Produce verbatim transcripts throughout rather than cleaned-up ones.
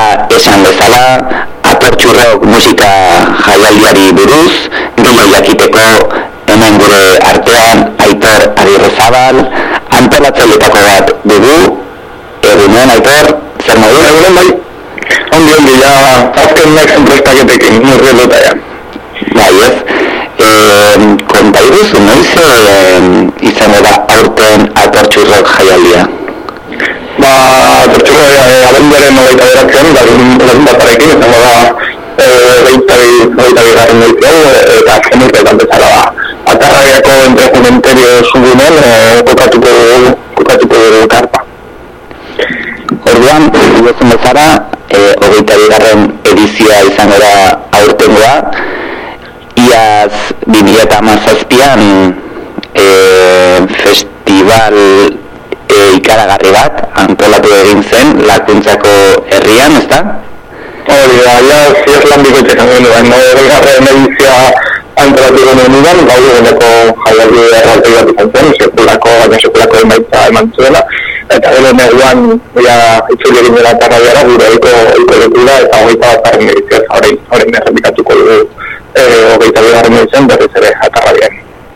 esan bezala, Atortxurrok musika jaialdiari buruz, gehiago jakiteko hemen gure artean Aitor Agirrezabal, antolatzaileetako bat dugu. Egunen, Aitor, zer modu? Egunen bai, ondi ondi, ja, azken nexen prestaketekin, nurri dut ja. Bai, ez. Eh, konta iruzu, noiz eh, izango da aurten Atortxurrok jaialdia? Ba, Atortxurrok eh, abenduaren hogeita bederatzean, larun batarekin, izango da hogeita bigarren edizion, eta azken urteetan bezala da. Atarraiako entrejumenterio zugunen eh, kokatuko dugu, kokatuko dugu karpa. Orduan, duzun bezala, eh, hogeita bigarren edizioa izango da aurtengoa. Iaz bi mila hamazazpian eh, festival eh, ikaragarri bat antolatu egin zen Lakuntzako herrian, ezta? Hori da, ja, ziaz lan bikoitzen genuen, no? Bigarren edizioa antolatu genuen, gaudu geneko jaialdi erraltei bat izan zen, sekulako, baina sekulako emaitza eman zuela, eta gero neguan, ja, itzuli egin dela tarraiara, gure oiko lekula, eta hogeita bat edizioa, horrein, horrein errepikatuko dugu, hogeita bigarren edizioan berriz ere atarrabian.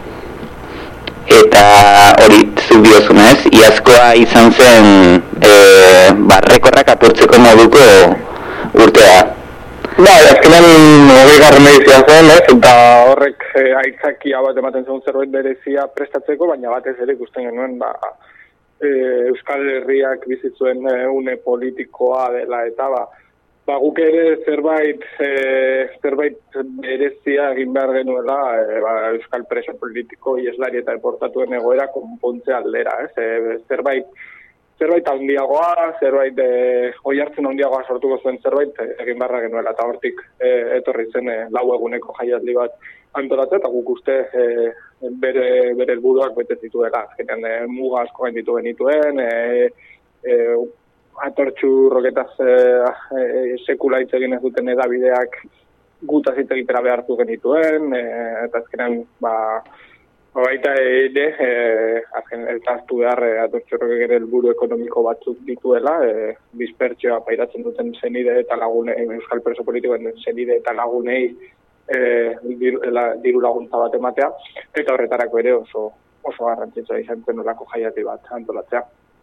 Eta hori zuk diozuna ez, iazkoa izan zen e, barrekorrak apurtzeko moduko urtea. Ba, azkenean hogei garren edizioa zen, ez, eta horrek e, aitzakia bat ematen zen zerbait berezia prestatzeko, baina batez ere ikusten genuen, ba, e, Euskal Herriak bizitzuen e, une politikoa dela, eta ba, ba guk ere zerbait e, zerbait berezia egin behar genuela e, ba, Euskal preso politiko, ieslari eta deportatuen egoera konpontze aldera, ez, e, zerbait zerbait handiagoa, zerbait e, oi hartzen handiagoa sortuko zuen zerbait e, egin beharra genuela, eta hortik e, etorri zen e, lau eguneko jaialdi bat antolatzea, eta guk uste e, bere, bere helburuak bete zituela, azkenean e, muga asko gain ditu genituen, e, e, Atortxurroketaz e, e, sekula hitz egin ez duten edabideak gutaz hitz egitera behartu genituen, e, eta azkenean, ba, baita ere, e, azken eltaztu behar e, Atortxurrokek ere helburu ekonomiko batzuk dituela, e, dispertsioa pairatzen duten zenide eta lagunei, Euskal preso politikoen zenide eta lagunei e, diru, la, diru laguntza bat ematea, eta horretarako ere oso, oso garrantzitsua izan zen olako jaialdi bat antolatzea.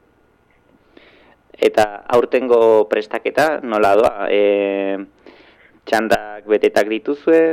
Eta aurtengo prestaketa nola doa? E, txandak betetak dituzue?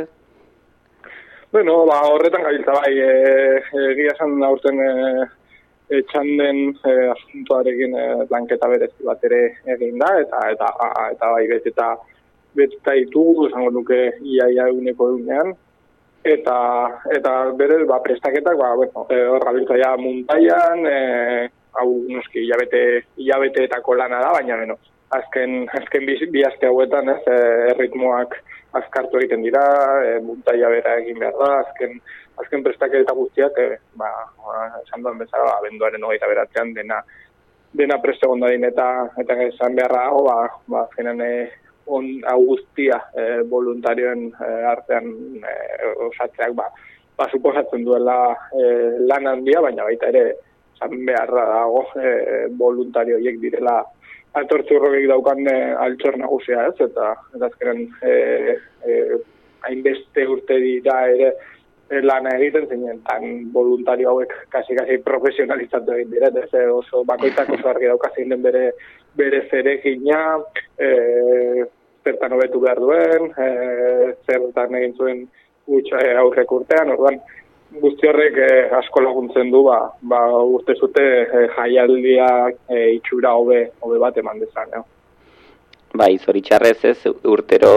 Bueno, ba, horretan gabiltza bai, egia esan aurten e, e, txanden e, asuntoarekin e, lanketa berezi bat ere egin da, eta eta, eta bai beteta beteta ditugu, esango nuke iaia eguneko egunean, eta eta berez, ba, prestaketak, ba, bueno, e, hor gabiltza ja muntaian, e, hau noski hilabete, hilabeteetako lana da, baina beno, azken, azken bi, bi aste hauetan, ez, e, ritmoak azkartu egiten dira, e, muntaia bera egin behar da, azken, azken prestaketa guztiak, e, ba, esan duen bezala, ba, abenduaren hogeita beratzean dena, dena preste gondadin eta, eta esan beharra dago, ba, ba, azkenan, e, on, hau guztia e, voluntarioen e, artean e, osatzeak, ba, ba, suposatzen duela e, lan handia, baina baita ere, zan beharra dago e, voluntario horiek direla Atortxurrokek daukan e, altxor nagusia, ez, eta, eta azkenen e, e, hainbeste urte dira ere e, lana egiten zeinen, tan voluntario hauek kasi-kasi profesionalizatu egin dira, ez, e, oso bakoitzak oso argi dauka zein den bere, bere zeregina, e, zertan hobetu behar duen, e, zertan egin zuen gutxa e, aurrek urtean, orduan, guzti horrek eh, asko laguntzen du, ba, ba urte zute eh, jaialdia eh, itxura hobe hobe bat eman dezan. Eh? Bai, zoritxarrez ez, urtero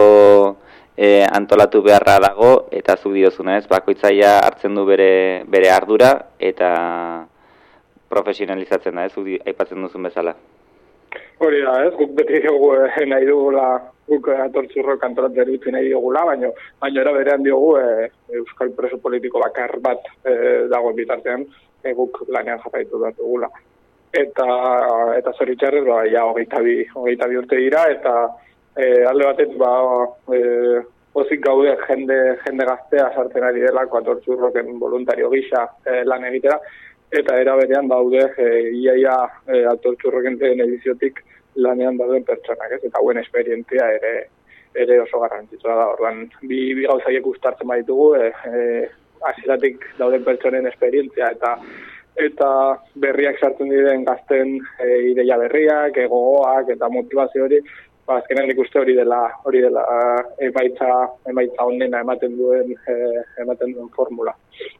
eh, antolatu beharra dago, eta zu diozuna ez, bakoitzaia hartzen du bere, bere ardura, eta profesionalizatzen da ez, zu aipatzen duzun bezala. Hori da, ez, guk beti dugu eh, nahi dugula, guk Atortxurrok antolatzen dut nahi dugula, baina baina era berean diogu eh, Euskal preso politiko bakar bat eh, dago bitartean, eh, guk lanean jarraitu bat dugula. Eta, eta zoritxarrez, ba, ja, hogeita bi, hogeita bi urte dira, eta eh, alde batet, ba, eh, ozik gaude jende, jende gaztea sartzen ari delako Atortxurroken voluntario gisa eh, lan egitera, eta era berean daude e, iaia e, Atortxurroken lehen ediziotik lanean dauden pertsonak, ez? Eta hauen esperientzia ere ere oso garrantzitsua da. Orduan, bi, bi gauzaiek uztartzen baditugu, e, e, hasieratik dauden pertsonen esperientzia eta eta berriak sartzen diren gazten e, ideia berriak, gogoak eta motivazio hori, ba, azkenean ikuste hori dela hori dela emaitza emaitza onena ematen duen e, ematen duen formula.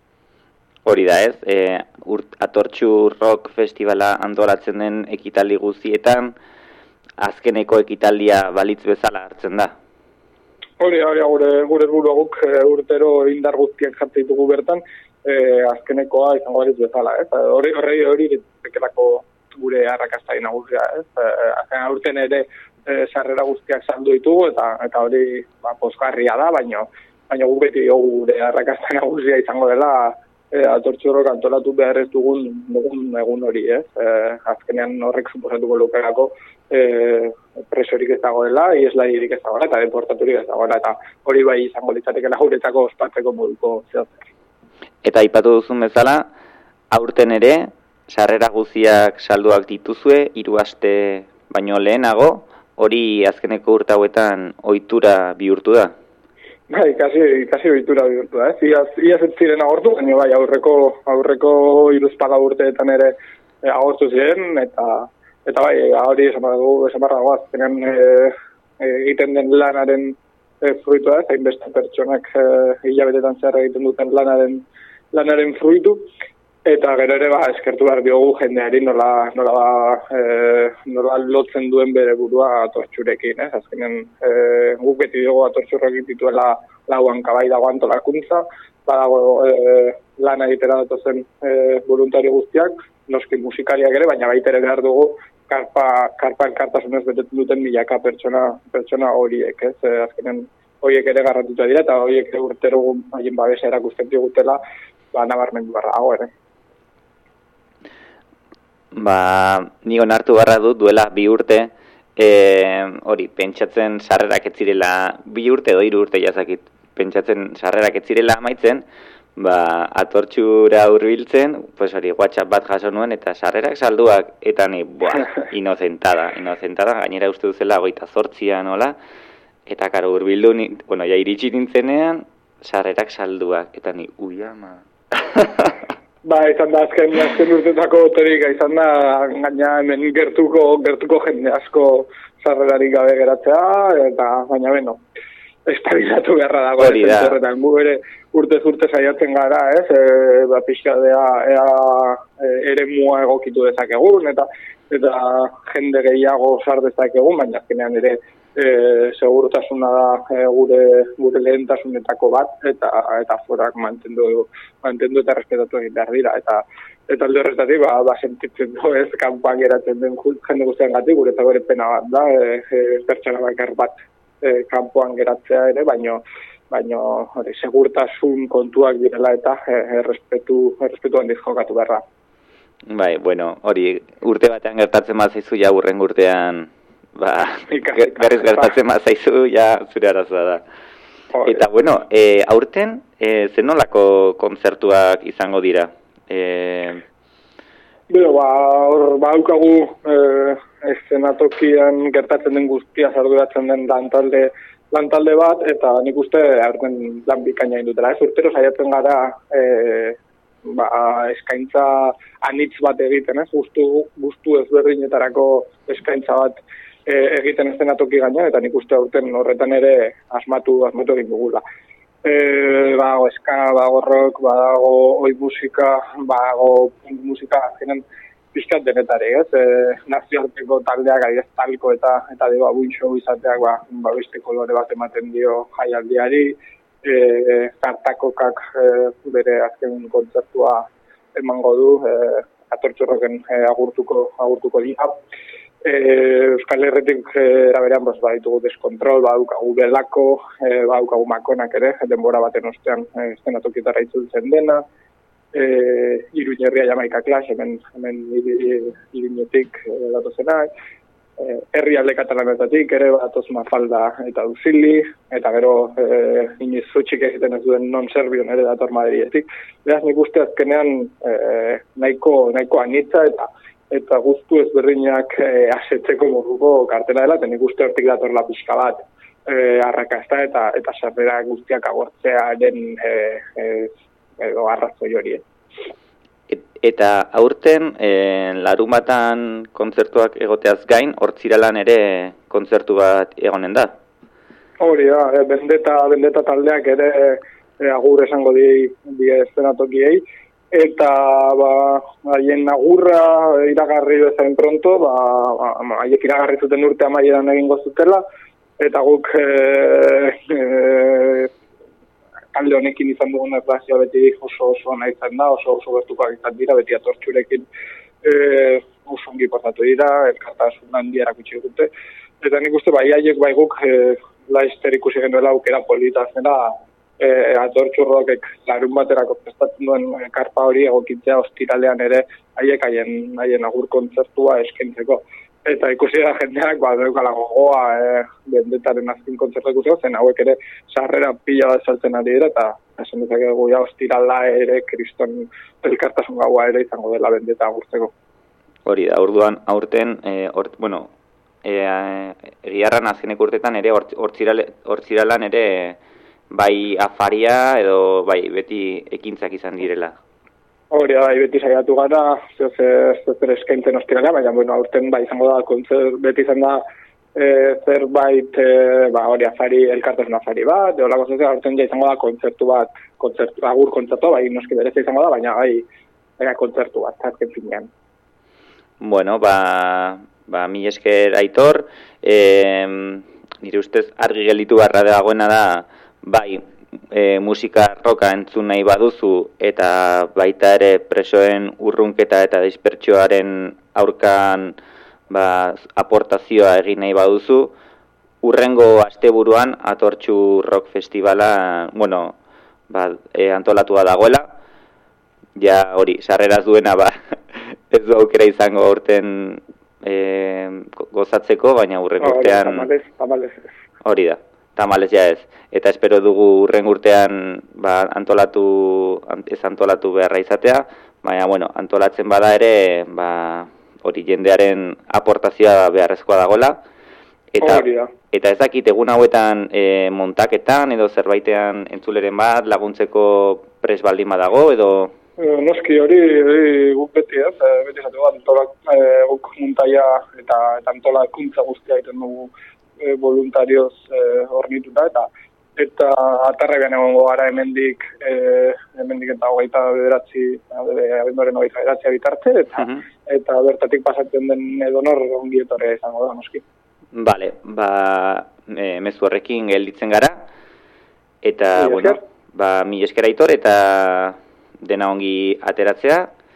Hori da, ez? E, urt, Atortxu Rock Festivala antolatzen den ekitaldi guztietan azkeneko ekitaldia balitz bezala hartzen da. Hori, hori, gure gure helburua guk urtero indar guztiak jartzen ditugu bertan, e, azkenekoa izango balitz bezala, ez? Hori, hori, hori bekelako gure arrakasta nagusia, ez? Azken aurten ere e, sarrera guztiak saldu ditugu eta eta hori ba pozgarria da, baino baina guk beti gure arrakasta nagusia izango dela e, Atortxu Rock antolatu behar ez dugun dugun egun hori, ez? E, azkenean horrek suposatuko lukeelako e, presorik ez dagoela, ieslaririk ez dagoela, eta deportaturik ez dagoela, eta hori bai izango litzatekela guretzako ospatzeko moduko zehatzak. Eta aipatu duzun bezala, aurten ere, sarrera guztiak salduak dituzue, hiru aste baino lehenago, hori azkeneko urte hauetan ohitura bihurtu da? Bai, kasi, kasi ohitura bihurtu da, ez? Iaz, iaz ez ziren agortu, baina bai, aurreko, aurreko hiruzpaga urteetan ere e, agortu ziren, eta Eta bai, hori esan dugu, esan barra dagoaz, tenen e, egiten den lanaren e, fruitua, ez, hainbeste pertsonak e, hilabetetan zehar egiten duten lanaren, lanaren fruitu, eta gero ere ba, eskertu behar diogu jendeari nola, nola, e, nola lotzen duen bere burua Atortxurekin, ez, azkenen e, guk beti diogu Atortxurrekin dituela lauan kabai dago antolakuntza, badago e, lan egitera datozen e, voluntari guztiak, noski musikariak ere, baina baita ere behar dugu karpa, karpa elkartasunez betetzen duten milaka pertsona, pertsona horiek, ez? E, azkenen horiek ere garrantzitsua dira, eta horiek urtero haien babesa erakusten digutela, ba, nabarmendu barra dago ere. Ba, ni onartu barra dut duela bi urte, e, hori, pentsatzen sarrerak ez zirela, bi urte edo hiru urte jazakit, pentsatzen sarrerak ez zirela amaitzen, ba, Atortxura hurbiltzen, pues hori, WhatsApp bat jaso nuen, eta sarrerak salduak, eta ni, buah, inozentada, inozentada, gainera uste duzela, hogeita zortzia nola, eta karo, hurbildu, bueno, ja iritsi nintzenean, sarrerak salduak, eta ni, ui ama. Ba, izan da, azken, azken urtetako otorik, izan da, gaina hemen gertuko, gertuko jende asko sarrerarik gabe geratzea, eta baina beno, estabilizatu beharra dago. Hori da. Gu ere urtez urte saiatzen gara, ez, e, ba, pixka ea, ea e, ere mua egokitu dezakegun, eta eta jende gehiago sar dezakegun, baina azkenean ere e, segurtasuna da e, gure gure lehentasunetako bat, eta eta forak mantendu mantendu eta respetatu egin behar dira, eta eta alde horretatik ba, ba sentitzen du, ez, kanpoan geratzen den jende guztiengatik, guretzako ere pena bat da, e, e, pertsona bakar bat e, kanpoan geratzea ere, baino baino hori segurtasun kontuak direla eta errespetu errespetu handiz jokatu beharra. Bai, bueno, hori urte batean gertatzen bat zaizu ja hurren urtean, ba, berriz gertatzen bat zaizu ja zure arazoa da. Oh, eta bueno, e, aurten e, zenolako kontzertuak izango dira? E... Bero, ba, hor, ba, haukagu e, eszenatokian gertatzen den guztia zarduratzen den lantalde lantalde bat, eta nik uste aurten lan bikaina indutela. Ez urtero saiatzen gara e, ba, eskaintza anitz bat egiten, ez? Gustu, gustu ezberdinetarako eskaintza bat e, egiten eszenatoki gainean, eta nik uste aurten horretan ere asmatu, asmatu egin dugula. E, bago eska, bago rock, bago oi musika, bago punk musika, azkenen pixkat denetari, ez? E, nazioarteko taldeak adibidez talko eta eta deba buin show izateak ba, ba beste kolore bat ematen dio jaialdiari, e, kartakokak e, bere azken kontzertua emango du, e, Atortxu Rocken e, agurtuko agurtuko dira. E, Euskal Herritik eraberean bas baditugu Deskontrol, badukagu Belako, e, badukagu Makonak ere, denbora baten ostean e, eszenatokietara itzultzen dena. Eh, Iruñerria Jamaika Clash, hemen, hemen Iruñetik e, datozenak, e, herrialde katalanetatik ere datoz Mafalda eta Duzili, eta gero e, iniz zutxik egiten ez duen non-serbion ere dator Madrietik. Beraz, nik uste azkenean e, nahiko, nahiko anitza eta eta guztu ezberdinak e, asetzeko moduko kartela dela, eta nik uste hortik datorla pixka bat e, arrakasta eta eta sarrera guztiak agortzearen e, e, edo arrazoi hori. Eta aurten, e, larunbatan kontzertuak egoteaz gain, hortziralan ere kontzertu bat egonen da? Hori da, e, bendeta, bendeta taldeak ere e, agur esango di, di eszenatokiei, eta ba, haien agurra iragarri bezain pronto, ba, ba, haiek iragarri zuten urte amaieran egingo zutela, eta guk e, e, talde honekin izan dugun erlazioa beti oso oso ona izan da, oso oso gertukoak izan dira, beti atortxurekin e, oso ongi portatu dira, elkartasun handia erakutsi dute, eta nik uste bai haiek bai guk e, laizter ikusi genuela aukera polita zena e, atortxurrokek larun baterako prestatzen duen karpa hori egokitzea ostiralean ere haiek haien haien agur kontzertua eskaintzeko. Eta ikusi da jendeak, ba, deukala gogoa e, bendetaren azken kontzertu ikusiko, zen hauek ere sarrera pila bat saltzen ari dira, eta esan dezakegu ja ostirala ere kriston elkartasun gaua ere izango dela bendeta agurtzeko. Hori da, orduan aurten, e, or, bueno, egiarran e, azkenek urtetan ere hortziralan ere bai afaria edo bai beti ekintzak izan direla. Hori da, beti saiatu gara, zer eskaintzen ostirala, baina bueno, aurten bai izango da, kontzert beti izan da e, zerbait, e, ba, hori afari, elkartasun afari bat, edo lako zezea, aurten ja izango da kontzertu bat, kontzertu, agur kontzertu, bai noski berez izango da, baina bai, baina kontzertu bat, azken finean. Bueno, ba, ba mi esker Aitor, e, nire ustez argi gelditu barra dagoena da, bai, E, musika roka entzun nahi baduzu eta baita ere presoen urrunketa eta dispertsioaren aurkan ba, aportazioa egin nahi baduzu, urrengo asteburuan Atortxu Rock Festivala, bueno, ba, e, antolatua dagoela, ja hori, sarreraz duena ba, ez du aukera izango aurten e, gozatzeko, baina urrengo urtean... Tamalez, tamalez. Hori da. Tamalez ja ez, eta espero dugu urren urtean ba, antolatu, ez antolatu beharra izatea, baina, bueno, antolatzen bada ere, ba, hori jendearen aportazioa beharrezkoa dagoela, eta, eta ez dakit egun hauetan e, montaketan edo zerbaitean entzuleren bat laguntzeko pres baldin badago, edo... E, noski hori, hori guk beti ez, e, beti zatu bat, antolak, e, guk montaia eta, eta antolakuntza guztia egiten dugu E, voluntarioz hornituta, e, eta eta atarrean egongo gara hemendik e, hemendik eta hogeita bederatzi abenduaren hogeita bederatzi bitarte, eta, uh-huh. eta bertatik pasatzen den edonor ongi etorria izango da, noski. Bale, ba, e, mezu horrekin gelditzen gara, eta, mi bueno, ba, mi esker Aitor, eta dena ongi ateratzea,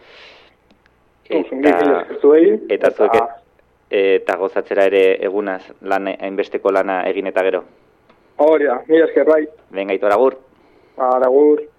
eta, eta zuek, eta gozatzera ere egunaz lan, hainbesteko lana egin eta gero. Hori da, mila esker bai. Venga, Aitor, agur. Agur.